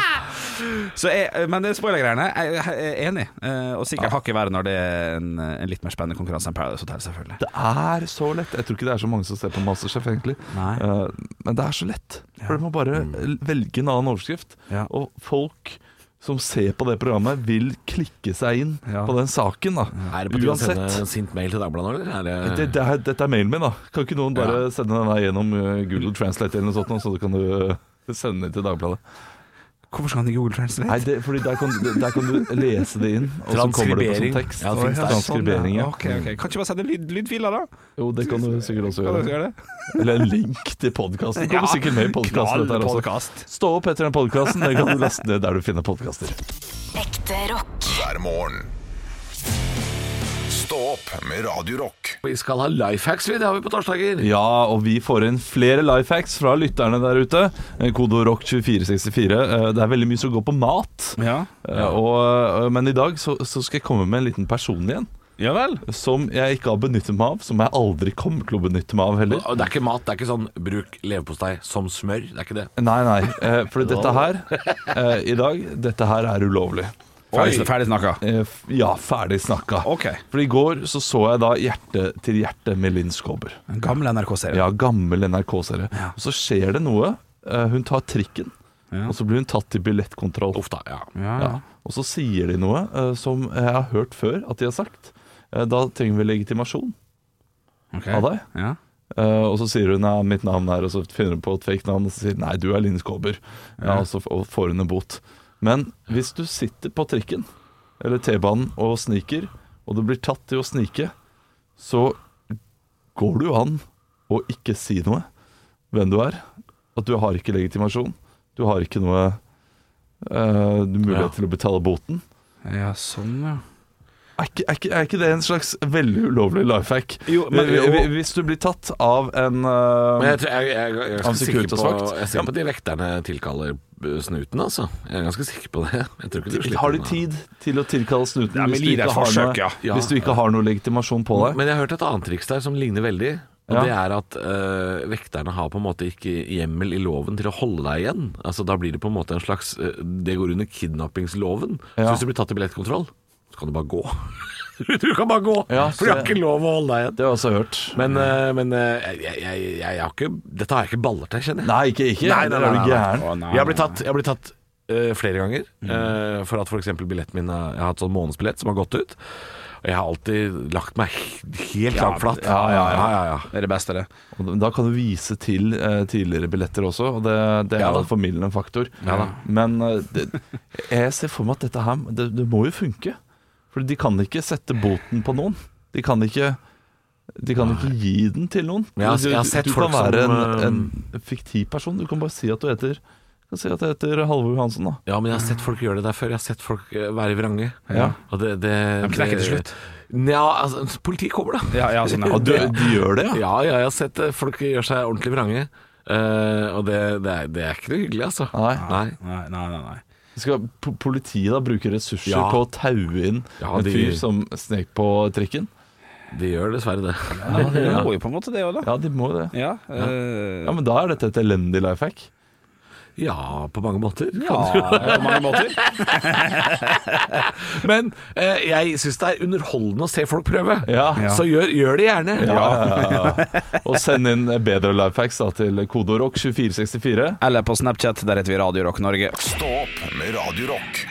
Så jeg, men det spoilergreiene jeg, jeg er enig, eh, og sikkert hakket verre når det er en, en litt mer spennende konkurranse enn Paradise Hotel, selvfølgelig. det er så lett. Jeg tror ikke det er så mange som ser på Masterchef, egentlig. Nei. Eh, men det er så lett. For du må bare velge en annen overskrift. Ja. Og folk som ser på det programmet, vil klikke seg inn Ja. på den saken. da Er det på tide å sende Uansett. en sint mail til Dagbladet nå, eller? Er det... Det, det er, dette er mailen min, da. Kan ikke noen bare sende den der gjennom uh, Google Translate eller noe sånt, nå, så du kan du uh, sende den til Dagbladet? Hvorfor skal han i Google Translate? Nei, det, fordi der kan, der kan du lese det inn, og så kommer det på Transkribering. som tekst. Ja, det finnes der. Transkribering, ja. Ok, ok. Kan ikke bare sende lyd, lydfiler, da? Jo, det kan du sikkert også Kan du gjøre. gjøre det? Eller en link til podkasten. Kommer sikkert med i podkasten. Knallpodcast. Stå opp etter den podkasten. Det kan du laste ned der du finner podkaster. Ekte rock. hver morgen. Stå opp med Radio Rock. Vi skal ha life hacks, vi. Det har vi på torsdager. Ja, og vi får inn flere life hacks fra lytterne der ute. Kodo rock to fire seks fire. Det er veldig mye som går på mat. Ja. Og, men i dag så, så skal jeg komme med en liten personlig en. Ja vel. Som jeg ikke har benyttet meg av. Som jeg aldri kommer til å benytte meg av heller. Og det er ikke mat. Det er ikke sånn bruk leverpostei som smør. Det er ikke det. Nei, nei. eh, For dette her eh, i dag, dette her er ulovlig. Ferdig, ferdig snakka. Eh, f- Ja, ferdig snakka. Ok. For i går så så jeg da Hjerte til hjerte med Linn Skåber. En gammel N R K-serie. Ja, gammel N R K-serie. Ja. Og så skjer det noe. Eh, Hun tar trikken, Ja. og så blir hun tatt til billettkontroll. Uff da, ja. Ja, Ja. Og så sier de noe eh, som jeg har hørt før at de har sagt. Eh, Da trenger vi legitimasjon Ok. av deg. Ja. Eh, og så sier hun ja, mitt navn er, og så finner hun på et fake navn, og så sier hun, nei, du er Linn Skåber. Ja, og så f- og får hun en bot. Men hvis du sitter på trikken eller T-banen og sniker, og du blir tatt til å snike, så går det jo an å ikke si noe hvem du er. At du har ikke legitimasjon. Du har ikke noe eh, mulighet Ja. til å betale boten. Ja, sånn, ja. Er ikke, er, ikke, er ikke det en slags veldig ulovlig lifehack? Jo, men- Hvis- jo. Hvis du blir tatt av en uh, Men jeg, tror- jeg, jeg, jeg, er Av ganske sikker på, Securitas-vakt. jeg er sikker på at de vekterne tilkaller snuten, altså. Jeg er ganske sikker på det. Jeg tror ikke du slipper Har de unna. tid til å tilkalle snuten Ja, men hvis, du gi det ikke et har forsøk, noe, ja. Ja. hvis du ikke har noe legitimasjon på deg? Men jeg har hørt et annet triks der som ligner veldig. Og Ja. det er at øh, vekterne har på en måte ikke hjemmel i loven til å holde deg igjen. Altså Da blir det på en måte en slags øh, Det går under kidnappingsloven. Så Ja. hvis du blir tatt i billettkontroll, så kan du bare gå. Du kan bare gå, Ja, for de har så- ikke lov å holde deg igjen. Det har jeg også hørt. Men, øh, men øh, jeg, jeg, jeg, jeg har ikke Dette har jeg ikke baller til, kjenner jeg. Nei, ikke, ikke. Nei, nei, Der nei, er du nei, nei. gæren. Å, nei, Jeg har blitt nei, tatt, jeg har blitt tatt øh, flere ganger øh, for at f.eks. billetten min er- Jeg har hatt sånn månedsbillett som har gått ut. Og jeg har alltid lagt meg he- helt Ja, langflatt. ja, ja, ja. ja, ja. Det er det beste, det. Og da kan du vise til eh, tidligere billetter også, og det, det er Ja da. en formildende faktor. Ja da. Men eh, det, jeg ser for meg at dette her det, det må jo funke. For de kan ikke sette boten på noen. De kan ikke De kan ikke gi den til noen. Men jeg har- Du- jeg har sett du folk kan være som, en, eh, en fiktiv person. Du kan bare si at du heter Du kan si at du heter Halvor Johansen, da. Ja, men jeg har sett folk gjøre det der før. Jeg har sett folk eh, være vrange. Ja. Og det, det De knekker til det- slutt. Ja, altså, politiet kommer, da. Ja, ja, sånn, ja. Og du, de gjør det, ja? Ja, ja, jeg har sett eh, folk gjøre seg ordentlig vrange. Eh, og det, det, er, det er ikke noe hyggelig, altså. Nei. Nei. Nei, nei, nei, nei. Skal po- politiet da bruke ressurser Ja. på å taue inn Ja, en de- fyr som snek på trikken? De gjør dessverre det. Ja, det må jo på en måte det òg, da. Ja, de må det. Ja, eh, Ja, men da er dette et elendig life hack. Ja, på mange måter. ja, på mange måter. Men eh, jeg syns det er underholdende å se folk prøve. Ja. Så gjør, gjør det gjerne. Ja, ja, ja. Og send inn bedre life hacks da, til koderock to fire seks fire. Eller på Snapchat, der heter vi Radio Rock Norge. Stå opp med Radio Rock.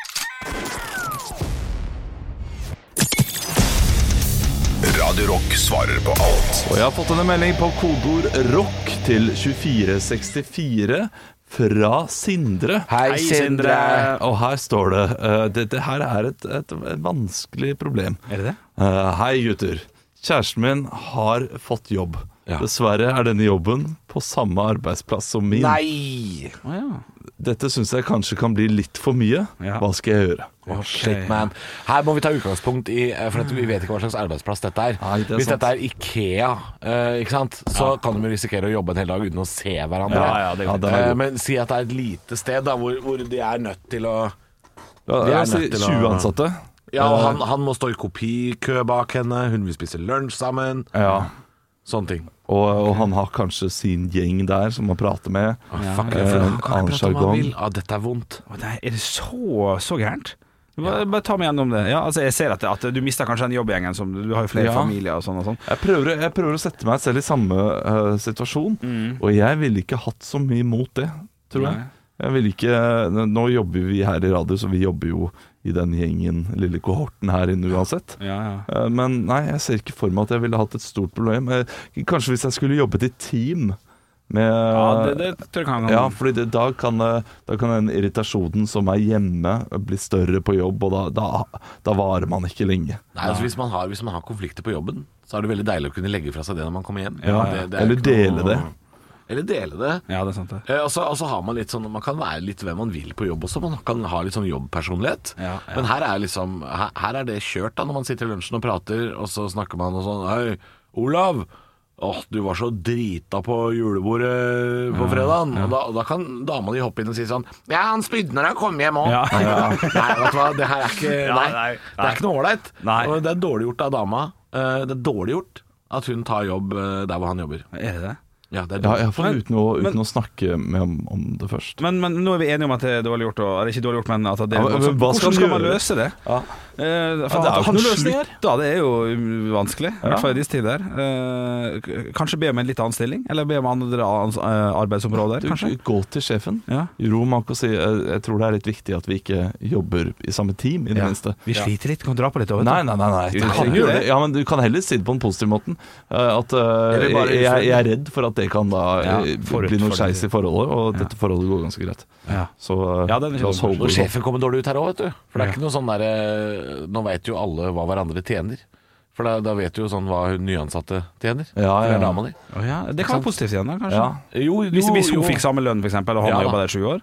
Radio Rock svarer på alt. Og jeg har fått en melding på kodeord rock til to fire seks fire fra Sindre. Hei, Sindre. Og her står det uh, Dette her er et, et, et vanskelig problem. Er det det? Uh, Hei gutter. Kjæresten min har fått jobb. Ja. Dessverre er denne jobben på samme arbeidsplass som min. Nei! Å ja. Dette synes jeg kanskje kan bli litt for mye. Ja. Hva skal jeg gjøre? Å, shit, man. Her må vi ta utgangspunkt i For at vi vet ikke hva slags arbeidsplass dette er. Nei, det er Hvis sant. dette er Ikea, eh, ikke sant? så kan de jo risikere å jobbe en hel dag uten å se hverandre. Ja, ja, det- ja, det er Eh, godt. Men si at det er et lite sted da, hvor, hvor de er nødt til å Ja, De er jeg sier nødt til å- tjue ansatte. Ja, og han, han må stå i kopikø bak henne, hun vil spise lunsj sammen. Ja. Sånne ting. Og, og han har kanskje sin gjeng der som han prater med. Ah, fuck, Eh, for han en kan annen ikke prate om hva han jargong. vil. Ah, dette er vondt. Å, nei, er det så, så gærent? Bare, bare ta meg gjennom det. Ja, altså, jeg ser at, at du mister kanskje den jobbgjengen som Du har jo flere Ja. familier og sånn og sånn. Jeg prøver, jeg prøver å sette meg selv i samme eh, situasjon, og jeg ville ikke hatt så mye imot det, tror jeg. Nei. Jeg vil ikke, Nå jobber vi her i radio, så vi jobber jo i den gjengen, lille kohorten her inne uansett. Ja, ja. Eh, Men nei, jeg ser ikke for meg at jeg ville hatt et stort problem. Eh, Kanskje hvis jeg skulle jobbet i team med Ja, det, det tror jeg kan Ja, fordi det, da, kan, eh, da kan den irritasjonen som er hjemme bli større på jobb, og da, da, da varer man ikke lenge. Nei, altså, hvis, man har, hvis man har konflikter på jobben, så er det veldig deilig å kunne legge fra seg det når man kommer hjem. Ja, Det- det er eller ikke noe- dele det. Eller dele det. Ja, det er sant det. Eh, Og så og så har man litt sånn Man kan være litt hvem man vil på jobb også. Man kan ha litt sånn jobbpersonlighet. Ja, ja. Men her er liksom her, her er det kjørt da når man sitter i lunsjen og prater, og så snakker man og sånn Hei, Olav! Åh, du var så drita på julebordet på fredagen. Og, da, og da kan dama di hoppe inn og si sånn Ja, han spydde når han kom hjem òg. Ja. Nei, vet du hva, det her er ikke Ja, Nei, nei, det er ikke noe ålreit. Nei. Og det er dårlig gjort av dama. Eh, Det er dårlig gjort at hun tar jobb eh, der hvor han jobber. Er det det? Ja, det er Ja, dårlig. iallfall uten, å- uten men- å snakke med ham om det først. Men, men nå er vi enige om at det er dårlig gjort, og, eller ikke dårlig gjort, men at det er Ja, men- så, men hva skal hvordan skal han man gjøre? løse det? Ja. Eh, Ja, det er jo at ikke han noe løsning her. slutter, det er jo um, vanskelig, i Ja. hvert fall i disse tider. Eh, k- kanskje be om en litt annen stilling, eller be om andre ans- eh, arbeidsområder, Du, kanskje? gå til sjefen. Ja. Ro Mank og si eh, jeg tror det er litt viktig at vi ikke jobber i samme team, i det Ja. minste. Vi sliter litt, kan dra på litt over. Nei, nei, nei, nei. Du Du kan kan jo gjøre det. det. Ja, men du kan heller si det på den positive måten. eh, At eh, Eller bare jeg, jeg utfordre. er redd for at det kan da Ja, eh, forut bli noe for det. skeis i forholdet, og Ja. dette forholdet går ganske greit. Ja. Så eh, Ja, den er ikke la oss dum. holde Og det sånn. sjefen kommer dårlig ut her òg, vet du. For det er ikke noe sånn derre Nå veit jo alle hva hverandre tjener. For da, da vet du jo sånn hva hun nyansatte tjener. Ja, For det er ja. dama di. Å ja, det kan være positivt igjen, da, kanskje? Ja. Jo, Hvis, jo, hvis hun jo. fikk samme lønn, for eksempel, og han Ja, har da. jobba der i sju år.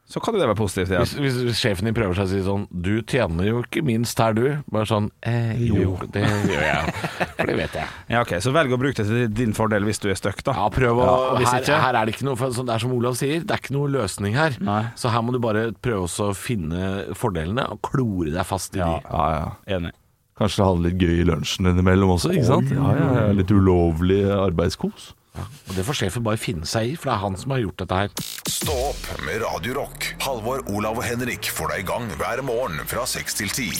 så kan det være positivt igjen. Hvis, hvis, hvis sjefen din prøver seg å si sånn Du tjener jo ikke minst her du Bare sånn, eh, jo, det gjør jeg For det vet jeg Ja, ok, så velg å bruke det til din fordel hvis du er støkk da. Ja, prøv å, og hvis her, ikke- her er det ikke noe for, sånn, Det er som Olav sier, det er ikke noe løsning her Nei. Så her må du bare prøve også å finne fordelene Og klore deg fast i Ja, de Ja, ja. enig. Kanskje ha det litt gøy i lunsjen innimellom også, ikke sant? Ja, ja, ja, litt ulovlig arbeidskos. ja, Og det får sjefen bare finne seg i For det er han som har gjort dette her Stå opp med Radio Rock. Halvor, Olav og Henrik får deg i gang hver morgen fra seks til ti.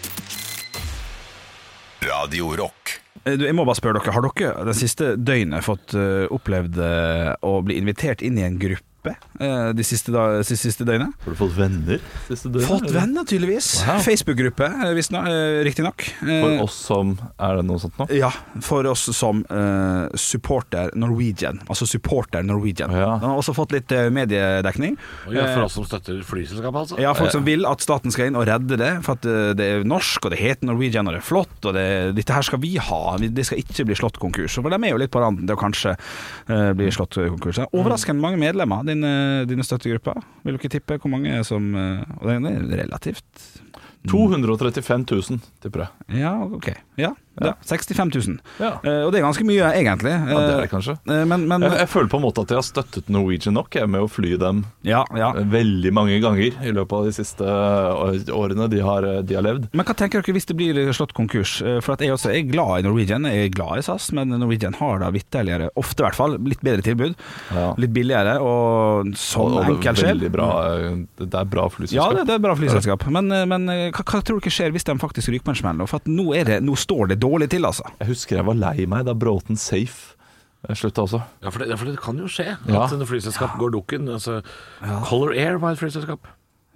Radio Rock. Eh, Du, jeg må bare spørre dere, har dere den siste døgnet fått uh, opplevd uh, å bli invitert inn i en gruppe uh, de siste, da, de siste døgnet? Har du fått venner siste døgnet? Fått eller? venner tydeligvis. Wow. Facebook-gruppe, uh, uh, riktig nok. For oss som Er det noe sånt nå? Ja, for oss som uh, supporter Norwegian. Altså supporter Norwegian. Ja. Han har også fått litt uh, mediedekning. Og ja, for oss som støtter flyselskapet altså Ja, folk som vil at staten skal inn og redde det, for at uh, det er norsk, og det heter Norwegian, og det er flott, og det, dette her skal vi ha. Det skal ikke bli slått konkurs. For de er jo litt på randen til å kanskje uh, bli slått konkurs. Overraskende mange medlemmer, dine, dine støttegrupper. Vil dere tippe hvor mange som uh, Og det er relativt to hundre og trettifem tusen, tipper jeg. Ja, ok. Ja, ja. sekstifem tusen. Ja. Uh, og det er ganske mye, egentlig. Ja, det er det kanskje. Uh, men, men Jeg, jeg føler på en måte at jeg har støttet Norwegian nok jeg, med å fly dem ja, ja. veldig mange ganger i løpet av de siste årene de har, de har levd. Men hva tenker dere hvis det blir slått konkurs? For at jeg også er glad i Norwegian, jeg er glad i S A S, men Norwegian har da vitterligere, ofte i hvert fall, litt bedre tilbud. Ja. Litt billigere, og som Og, og enkel det, er sjel. veldig bra, det er bra Ja, flyselskap. det, det er bra flyselskap. Men, men hva, hva tror dere skjer hvis de faktisk ryker på en smell? For at nå, er det, nå står det dårlig til, altså. Jeg husker jeg var lei meg da Bråten Safe slutta også. Ja, for det, ja, for det kan jo skje Ja. At en flyselskap går dukken altså, Color Air var et flyselskap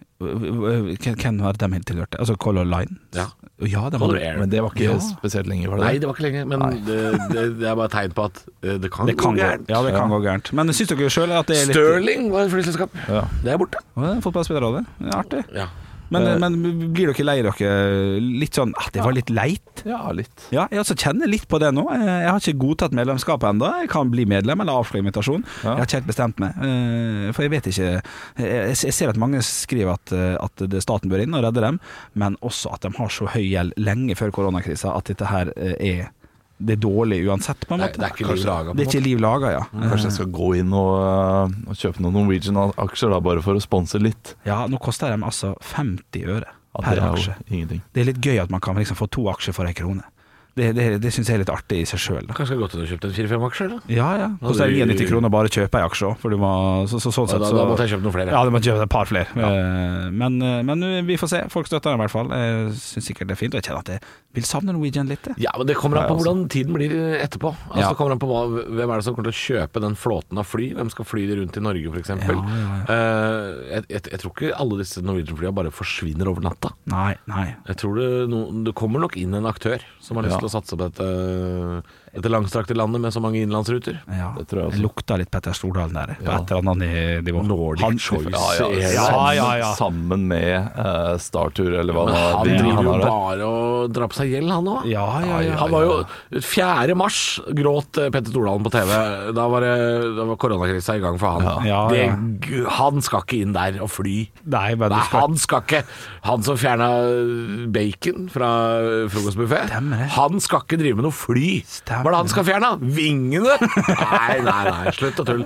Hvem var det de helt tilhørte? Altså Color Line? Ja, Ja, de Color var, Air Men det var ikke Ja. spesielt lenge, var det Nei, det? det var ikke lenge Men det, det, det er bare et tegn på at eh, det kan, det kan gå gå, gærent ja, det kan gå gærent. Men syns dere selv at det er litt Sterling var et flyselskap Ja. Det er borte Å, fotballspillerrådet? Det er artig. Ja. Men, Eh. men blir dere lei dere litt sånn at det var litt leit? Ja, litt. Ja, jeg også kjenner litt på det nå. Jeg har ikke godtatt medlemskapet enda. Jeg kan bli medlem eller avslå invitasjon. Ja. Jeg har ikke helt bestemt meg. Eh, For jeg vet ikke Jeg jeg ser at mange skriver at, at det staten bør inn og redde dem, men også at de har så høy gjeld lenge før koronakrisa at dette her er det er dårlig uansett, på en Det er- måte. det er ikke liv laga, på en Det er ikke liv laga, ja. Kanskje jeg skal gå inn og, og kjøpe noen Norwegian-aksjer da, bare for å sponse litt. Ja, nå koster de altså femti øre Ja, per det er aksje. jo ingenting. Det er litt gøy at man kan liksom få to aksjer for ei krone. Det, det, det syns jeg er litt artig i seg sjøl. Kanskje jeg gått inn og kjøpt en fire-fem aksjer da? Ja, ja. Koster Ja, det- nittini kroner bare å kjøpe ei aksje òg, for du må så, så, sånn Ja, sett da, så da måtte jeg kjøpe noen flere Ja, du må kjøpe et par flere. Eh, Men, men vi får se. Folk støtter den i hvert fall. Jeg syns sikkert det er fint, og jeg kjenner at jeg vil savne Norwegian litt. jeg. Ja, men det kommer an på Nei, altså. hvordan tiden blir etterpå. Altså, Ja. Det kommer an på hva, hvem er det som kommer til å kjøpe den flåten av fly. Hvem skal fly det rundt i Norge, f.eks. Ja, ja, jeg, jeg, jeg tror ikke alle disse Norwegian-flyene bare forsvinner over natta. Nei, nei. Jeg tror det, no, det kommer nok inn en aktør som har lyst Ja. til å satse på dette, dette langstrakte landet med så mange innenlandsruter. Ja. Det tror jeg også. Det lukta litt Petter Stordalen der, på Ja. et eller annet nivå. Nordic Han- Choice. Ja, ja, er- Ja, sammen, ja, ja. sammen med uh, Startur, eller hva Men han det er driver han jo har der. bare og drar på seg gjeld, han òg. Ja, ja, ja. Han var jo fjerde mars gråt eh, Petter Stordalen på T V. Da var, det, da var koronakrisa i gang for han. Ja, ja. Det, han skal ikke inn der og fly. Nei, men du Nei, skal han skal ikke. Han som fjerna bacon fra frokostbuffé, Stemmer det. han skal ikke drive med noe fly. Stemmer Hva er det han skal fjerne? Vingene? Nei, nei, nei, slutt å tulle.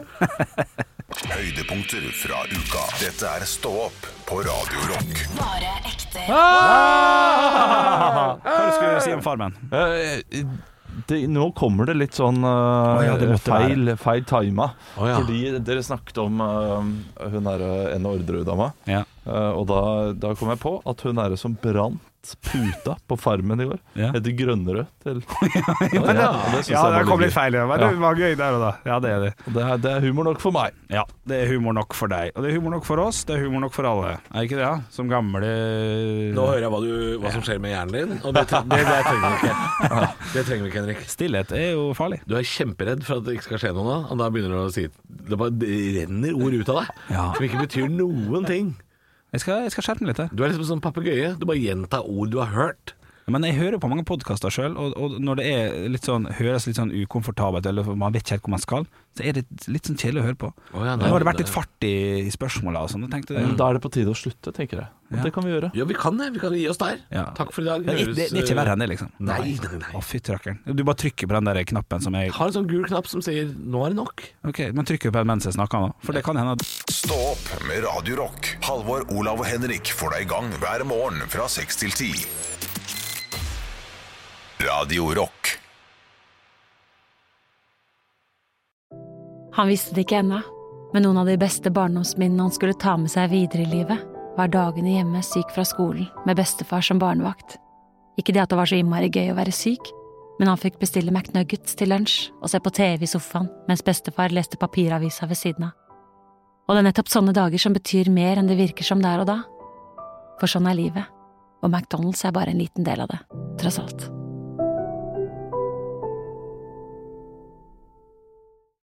Høydepunkter fra uka. Dette er Stå opp på Radio Rock. Bare ekte Hva du skulle du si om Farmen? Eh, det, nå kommer det litt sånn eh, ja, det måtte feil, feil tima. Å, ja. Fordi dere snakket om eh, hun er en Orderud-dama. Ja. Eh, og da, da kom jeg på at hun er som brant puta på Farmen i går. Ja. Heter Grønnerød til Ja, det synes jeg ja, var det kom gøy. litt feil, ja. Men Ja. det var gøy der og da. Ja, det er det. Og Det er, det er humor nok for meg. Ja, det er humor nok for deg. Og det er humor nok for oss, det er humor nok for alle. Er ikke det, ja? Som gamle Nå hører jeg hva, du, hva som skjer med hjernen din, og det, det, det trenger vi ikke. Det trenger vi ikke, Henrik. Stillhet er jo farlig. Du er kjemperedd for at det ikke skal skje noe nå, og da begynner du å si det bare det renner ord ut av deg Ja. som ikke betyr noen ting. Jeg skal, jeg skal skjerpe meg litt her. Du er liksom en sånn papegøye. Du bare gjentar ord du har hørt. Men jeg hører på mange podcaster selv, og, og når det er litt sånn, høres litt sånn ukomfortabelt, eller man vet ikke helt hvor man skal, så er det litt sånn kjedelig å høre på. Oh, ja, nå har det vært litt fart i, i spørsmålet og sånn, tenkte jeg. Mm. Da er det på tide å slutte, tenker jeg. Og Ja. det kan vi gjøre. Ja, vi kan det. Vi kan gi oss der. Ja. Takk for i dag. Det, det, det er ikke verre enn det, liksom. Nei, nei, nei. Å, fytti rakkeren. Du bare trykker på den der knappen som jeg... Har en sånn gul knapp som sier 'nå er det nok'. Ok, men trykker på den mens jeg snakker nå, for det kan hende at... Stå opp med Radio Rock. Halvor, Olav og Henrik får deg i gang hver morgen fra seks til ti. Radio Rock. Han visste det ikke ennå, men noen av de beste barndomsminnene han skulle ta med seg videre i livet, var dagene hjemme syk fra skolen med bestefar som barnevakt. Ikke det at det var så innmari gøy å være syk, men han fikk bestille McNuggets til lunsj og se på T V i sofaen mens bestefar leste papiravisa ved siden av. Og det er nettopp sånne dager som betyr mer enn det virker som der og da. For sånn er livet, og McDonald's er bare en liten del av det, tross alt.